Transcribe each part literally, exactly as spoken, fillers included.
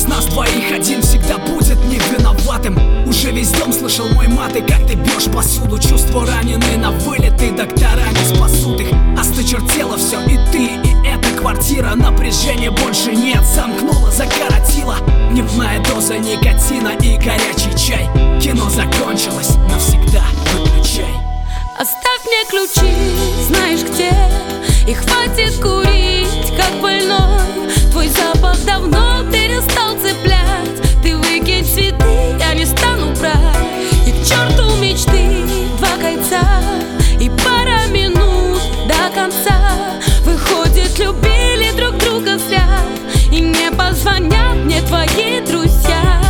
нас двоих один всегда будет не виноватым. Уже весь дом слышал мой мат, и как ты бьешь посуду. Чувства ранены на вылет, и доктора не спасут их. Осточертело все, и ты, и эта квартира. Напряжения больше нет, замкнула, закоротила. Дневная доза никотина и горячий чай. Кино закончилось, навсегда выключай. Оставь мне ключи, знаешь где, и хватит курить, как больной. Твой запах давно перестал цеплять. Ты выкинь цветы, я не стану брать. И к черту мечты, два кольца и пара минут до конца. Выходит, любили друг друга зря, и не позвонят мне твои друзья.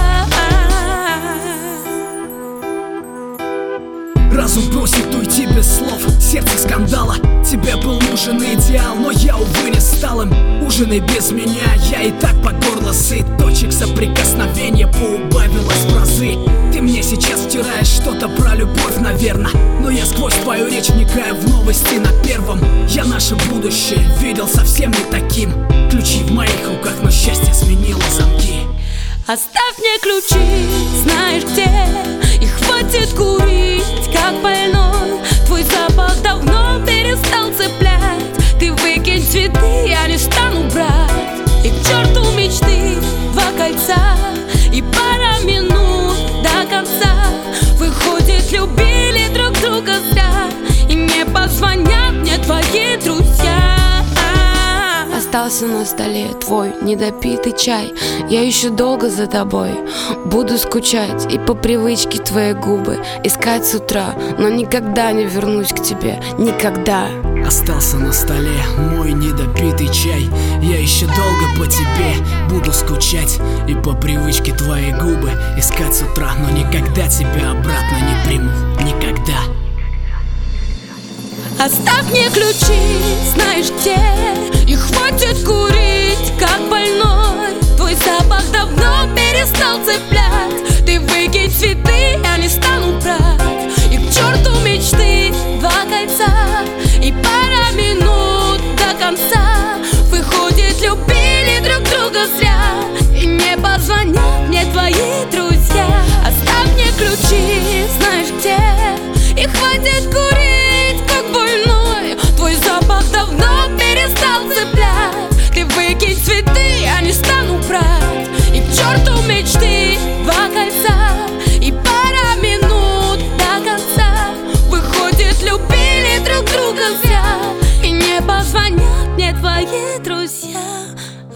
Разум просит уйти без слов, сердце скандала. Тебе был нужен идеал, но я, увы, не стал им. Ужинай без меня, я и так по горло сыт. Точек соприкосновения поубавилось в разы. Ты мне сейчас втираешь что-то про любовь, наверно, но я сквозь твою речь вникаю в новости на первом. Я наше будущее видел совсем не таким. Ключи в моих руках, но счастье сменило замки. Оставь мне ключи, знаешь где, и хватит курить, как больной. Твой запах давно перестал цеплять. Ты выкинь цветы, я не стану брать. И к черту мечты, два кольца и пара минут до конца. Выходит, любили друг друга зря, и не позвонят мне твои друзья. Остался на столе твой недопитый чай. Я еще долго за тобой буду скучать, и по привычке твои губы искать с утра, но никогда не вернусь к тебе, никогда. Остался на столе мой недопитый чай. Я еще долго по тебе буду скучать, и по привычке твои губы искать с утра, но никогда тебя обратно не приму, никогда. Оставь мне ключи, знаешь где, и хватит курить, как больной. Твой запах давно перестал цеплять. Ты выкинь цветы, я не стану брать. И к черту мечты, два кольца и пара минут до конца. Выходит, любили друг друга зря, и не позвонят мне твои друзья. Оставь мне ключи, знаешь где, и хватит курить, как больной. Твой запах давно перестал цеплять. Ты выкинь цветы, я не стану брать. И к черту мечты, два кольца и пара минут до конца. Выходит, любили друг друга зря, и не позвонят мне твои друзья.